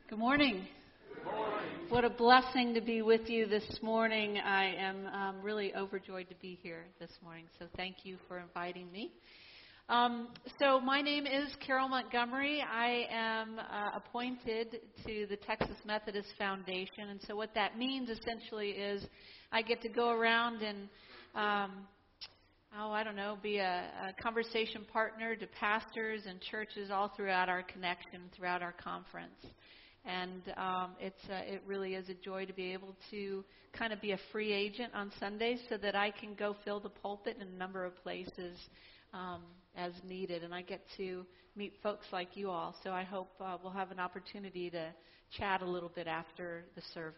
Good morning. Good morning. What a blessing to be with you this morning. I am really overjoyed to be here this morning, so thank you for inviting me. So my name is Carol Montgomery. I am appointed to the Texas Methodist Foundation, and so what that means essentially is I get to go around and be a conversation partner to pastors and churches all throughout our connection, throughout our conference. And it really is a joy to be able to kind of be a free agent on Sundays so that I can go fill the pulpit in a number of places as needed. And I get to meet folks like you all. So I hope we'll have an opportunity to chat a little bit after the service.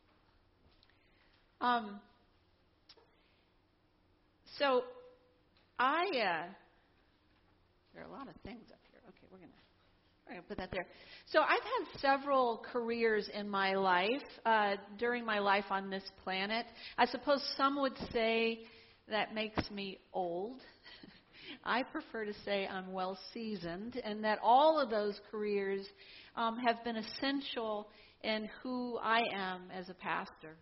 So there are a lot of things up here. Okay, we're going to put that there. So I've had several careers in my life, during my life on this planet. I suppose some would say that makes me old. I prefer to say I'm well seasoned, and that all of those careers have been essential in who I am as a pastor.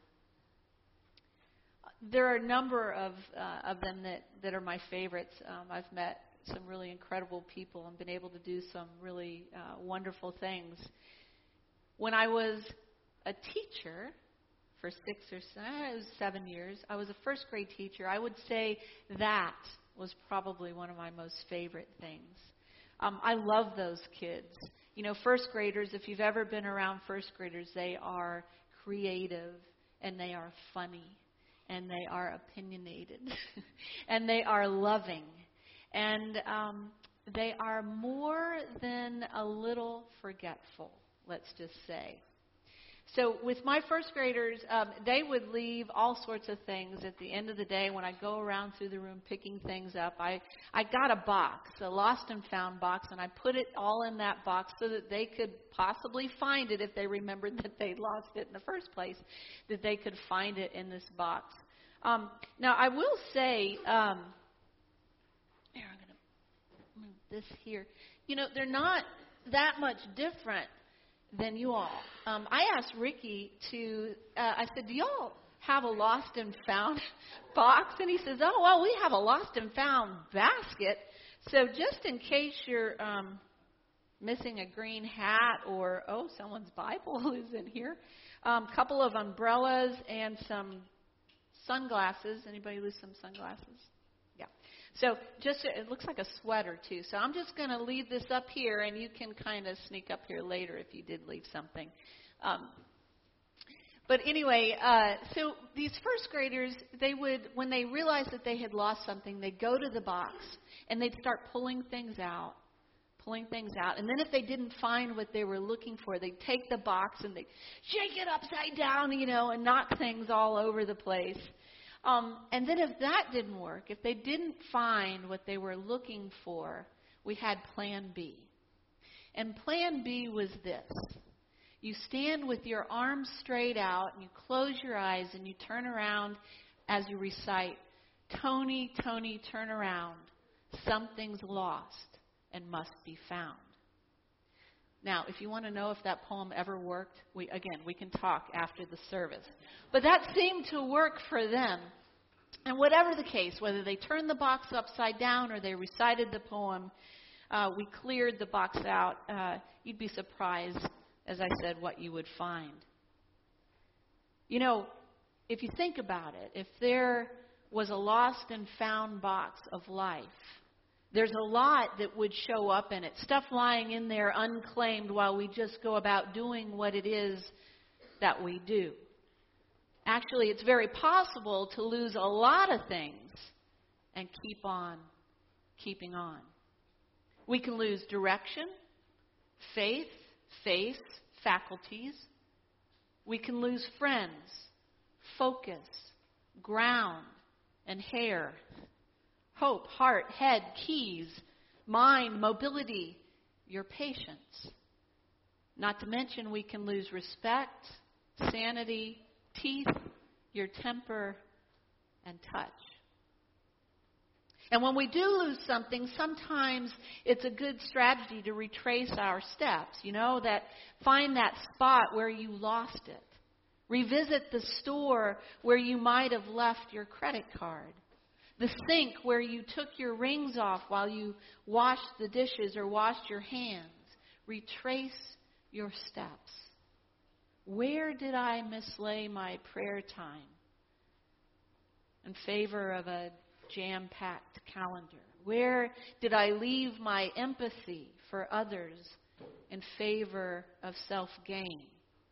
There are a number of them that are my favorites. I've met some really incredible people and been able to do some really wonderful things. When I was a teacher for 7 years, I was a first grade teacher. I would say that was probably one of my most favorite things. I love those kids. You know, first graders, if you've ever been around first graders, they are creative and they are funny and they are opinionated and they are loving. And they are more than a little forgetful, let's just say. So with my first graders, they would leave all sorts of things at the end of the day when I go around through the room picking things up. I got a box, a lost and found box, and I put it all in that box so that they could possibly find it if they remembered that they lost it in the first place, that they could find it in this box. Now, I will say... Here, I'm going to move this here. You know, they're not that much different than you all. I asked Ricky I said, do y'all have a lost and found box? And he says, oh, well, we have a lost and found basket. So just in case you're missing a green hat or, someone's Bible is in here, a couple of umbrellas and some sunglasses. Anybody lose some sunglasses? So it looks like a sweater, too. So I'm just going to leave this up here, and you can kind of sneak up here later if you did leave something. But anyway, so these first graders, when they realized that they had lost something, they'd go to the box, and they'd start pulling things out. And then if they didn't find what they were looking for, they'd take the box, and they'd shake it upside down, and knock things all over the place. And then if that didn't work, if they didn't find what they were looking for, we had Plan B. And Plan B was this. You stand with your arms straight out, and you close your eyes, and you turn around as you recite, Tony, Tony, turn around. Something's lost and must be found. Now, if you want to know if that poem ever worked, we can talk after the service. But that seemed to work for them. And whatever the case, whether they turned the box upside down or they recited the poem, we cleared the box out. You'd be surprised, as I said, what you would find. You know, if you think about it, if there was a lost and found box of life, there's a lot that would show up in it, stuff lying in there unclaimed while we just go about doing what it is that we do. Actually, it's very possible to lose a lot of things and keep on keeping on. We can lose direction, faith, faculties. We can lose friends, focus, ground, and hair. Hope, heart, head, keys, mind, mobility, your patience. Not to mention we can lose respect, sanity, teeth, your temper, and touch. And when we do lose something, sometimes it's a good strategy to retrace our steps. That find that spot where you lost it. Revisit the store where you might have left your credit card. The sink where you took your rings off while you washed the dishes or washed your hands. Retrace your steps. Where did I mislay my prayer time in favor of a jam-packed calendar? Where did I leave my empathy for others in favor of self-gain?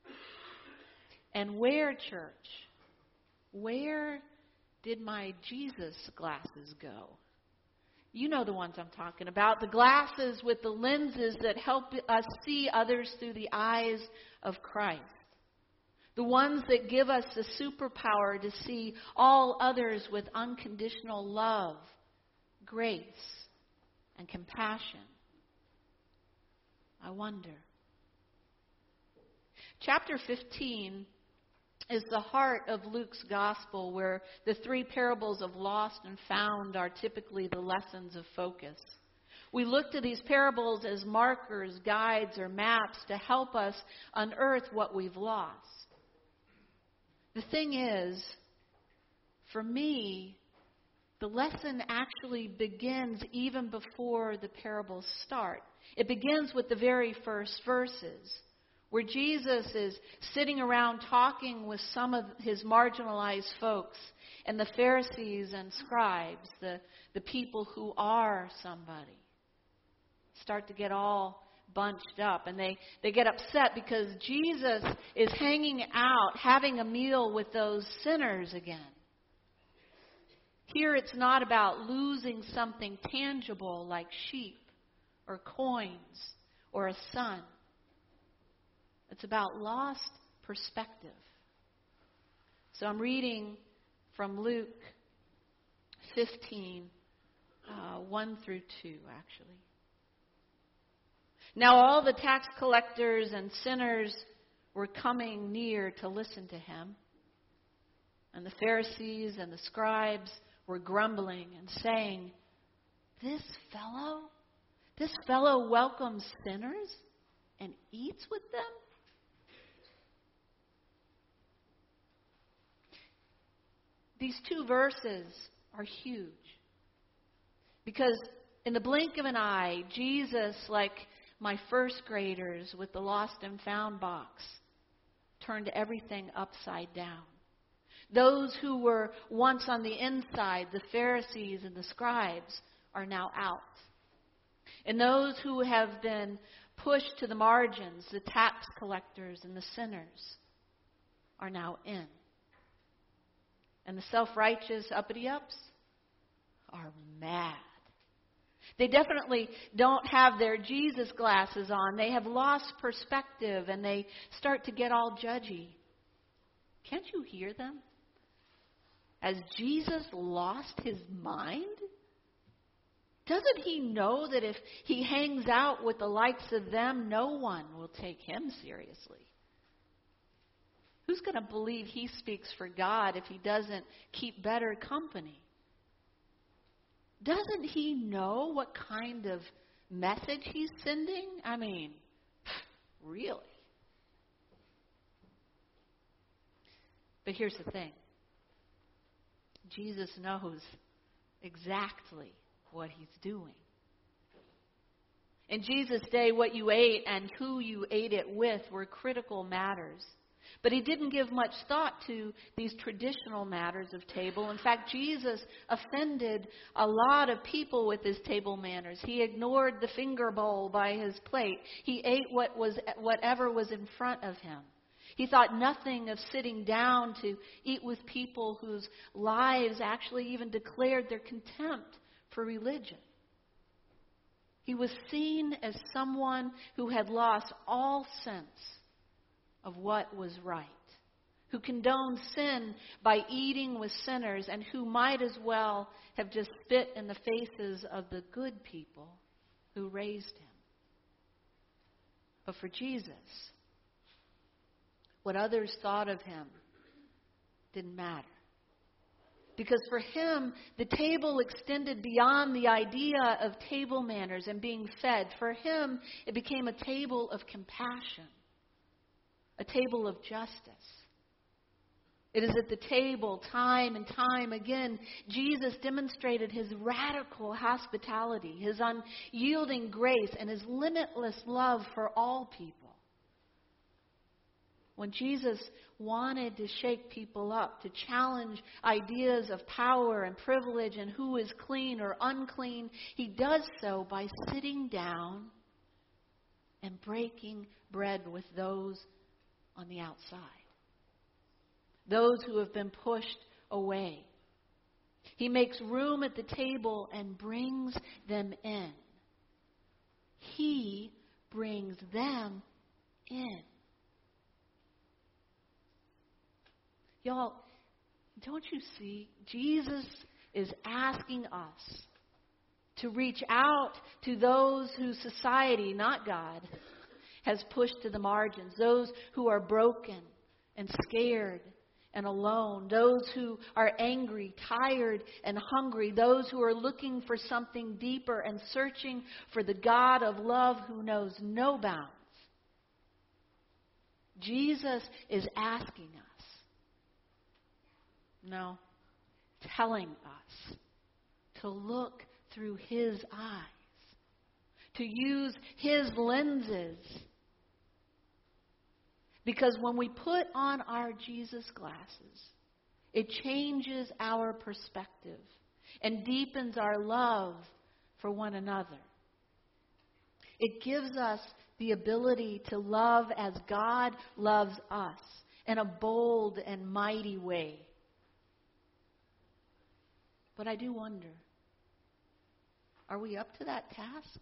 And where, church, where did my Jesus glasses go? You know the ones I'm talking about. The glasses with the lenses that help us see others through the eyes of Christ. The ones that give us the superpower to see all others with unconditional love, grace, and compassion. I wonder. Chapter 15 is the heart of Luke's gospel, where the three parables of lost and found are typically the lessons of focus. We look to these parables as markers, guides, or maps to help us unearth what we've lost. The thing is, for me, the lesson actually begins even before the parables start. It begins with the very first verses, where Jesus is sitting around talking with some of his marginalized folks and the Pharisees and scribes, the people who are somebody. Start to get all bunched up, and they get upset because Jesus is hanging out, having a meal with those sinners again. Here it's not about losing something tangible like sheep or coins or a son. It's about lost perspective. So I'm reading from Luke 15, 1 through 2, actually. Now all the tax collectors and sinners were coming near to listen to him. And the Pharisees and the scribes were grumbling and saying, This fellow welcomes sinners and eats with them? These two verses are huge. Because in the blink of an eye, Jesus, like my first graders with the lost and found box, turned everything upside down. Those who were once on the inside, the Pharisees and the scribes, are now out. And those who have been pushed to the margins, the tax collectors and the sinners, are now in. And the self-righteous uppity-ups are mad. They definitely don't have their Jesus glasses on. They have lost perspective, and they start to get all judgy. Can't you hear them? Has Jesus lost his mind? Doesn't he know that if he hangs out with the likes of them, no one will take him seriously? Who's going to believe he speaks for God if he doesn't keep better company? Doesn't he know what kind of message he's sending? I mean, really? But here's the thing. Jesus knows exactly what he's doing. In Jesus' day, what you ate and who you ate it with were critical matters. But he didn't give much thought to these traditional matters of table. In fact, Jesus offended a lot of people with his table manners. He ignored the finger bowl by his plate. He ate whatever was in front of him. He thought nothing of sitting down to eat with people whose lives actually even declared their contempt for religion. He was seen as someone who had lost all sense of what was right, who condoned sin by eating with sinners, and who might as well have just spit in the faces of the good people who raised him. But for Jesus, what others thought of him didn't matter. Because for him, the table extended beyond the idea of table manners and being fed. For him, it became a table of compassion, a table of justice. It is at the table, time and time again, Jesus demonstrated his radical hospitality, his unyielding grace, and his limitless love for all people. When Jesus wanted to shake people up, to challenge ideas of power and privilege and who is clean or unclean, he does so by sitting down and breaking bread with those on the outside, those who have been pushed away. He makes room at the table and brings them in. He brings them in. Y'all, don't you see? Jesus is asking us to reach out to those whose society, not God, has pushed to the margins. Those who are broken and scared and alone. Those who are angry, tired, and hungry. Those who are looking for something deeper and searching for the God of love who knows no bounds. Jesus is asking us. No, telling us to look through his eyes, to use his lenses. Because when we put on our Jesus glasses, it changes our perspective and deepens our love for one another. It gives us the ability to love as God loves us in a bold and mighty way. But I do wonder, are we up to that task?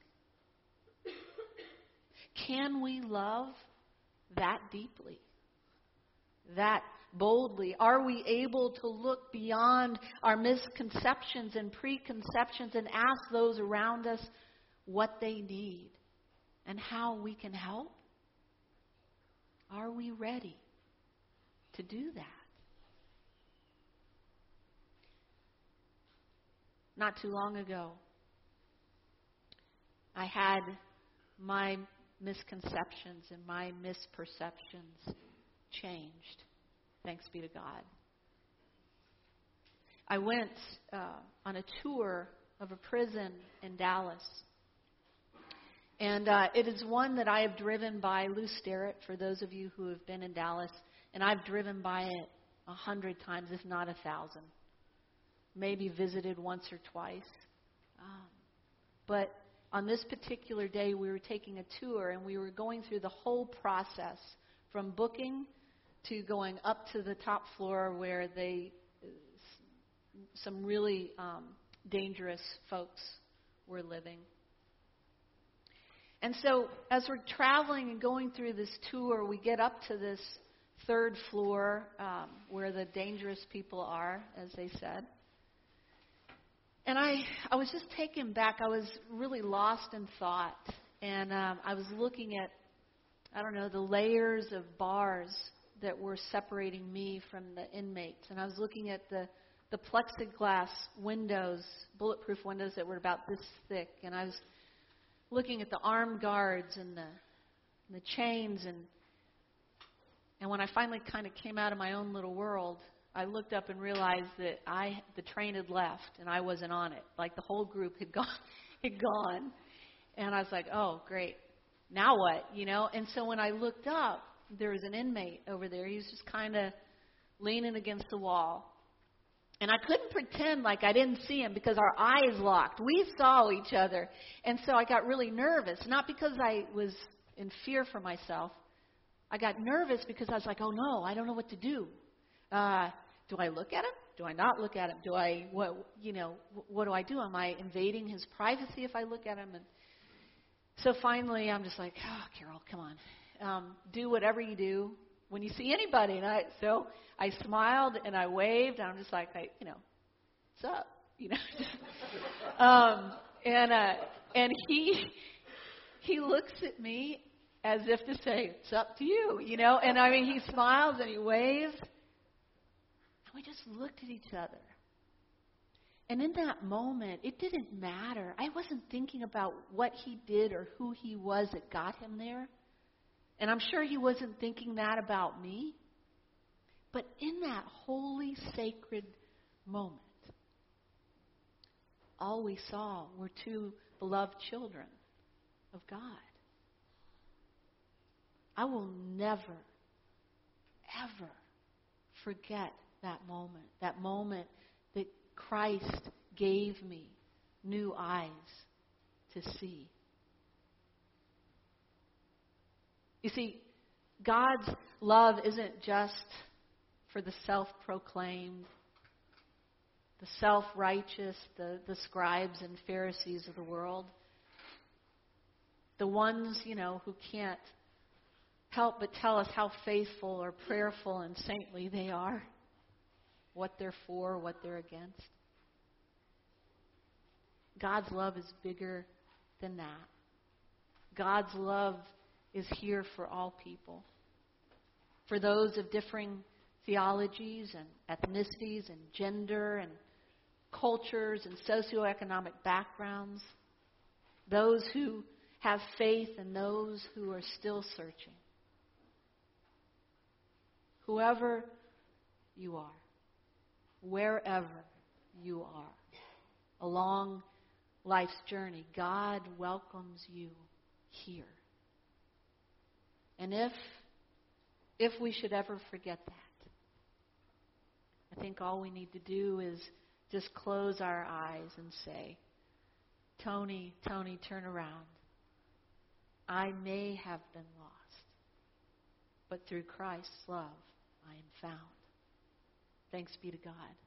Can we love that deeply, that boldly? Are we able to look beyond our misconceptions and preconceptions and ask those around us what they need and how we can help? Are we ready to do that? Not too long ago, I had my misconceptions and my misperceptions changed. Thanks be to God. I went on a tour of a prison in Dallas. And it is one that I have driven by, Lou Sterrett, for those of you who have been in Dallas. And I've driven by it 100 times, if not 1,000. Maybe visited once or twice. But on this particular day, we were taking a tour, and we were going through the whole process from booking to going up to the top floor where some really dangerous folks were living. And so as we're traveling and going through this tour, we get up to this third floor where the dangerous people are, as they said. And I was just taken back. I was really lost in thought. And I was looking at, the layers of bars that were separating me from the inmates. And I was looking at the plexiglass windows, bulletproof windows that were about this thick. And I was looking at the armed guards and the chains. And when I finally kind of came out of my own little world, I looked up and realized that the train had left and I wasn't on it. Like the whole group had gone. And I was like, oh, great. Now what? And so when I looked up, there was an inmate over there. He was just kind of leaning against the wall. And I couldn't pretend like I didn't see him because our eyes locked. We saw each other. And so I got really nervous, not because I was in fear for myself. I got nervous because I was like, oh, no, I don't know what to do. Do I look at him? Do I not look at him? What do I do? Am I invading his privacy if I look at him? And so finally, I'm just like, oh, Carol, come on. Do whatever you do when you see anybody. And so I smiled and I waved, and I'm just like, what's up? And he looks at me as if to say, it's up to you, And he smiles and he waves. We just looked at each other. And in that moment, it didn't matter. I wasn't thinking about what he did or who he was that got him there. And I'm sure he wasn't thinking that about me. But in that holy, sacred moment, all we saw were two beloved children of God. I will never, ever forget that moment that Christ gave me new eyes to see. You see, God's love isn't just for the self-proclaimed, the self-righteous, the scribes and Pharisees of the world. The ones, who can't help but tell us how faithful or prayerful and saintly they are, what they're for, what they're against. God's love is bigger than that. God's love is here for all people. For those of differing theologies and ethnicities and gender and cultures and socioeconomic backgrounds. Those who have faith and those who are still searching. Whoever you are, wherever you are, along life's journey, God welcomes you here. And if we should ever forget that, I think all we need to do is just close our eyes and say, Tony, turn around. I may have been lost, but through Christ's love, I am found. Thanks be to God.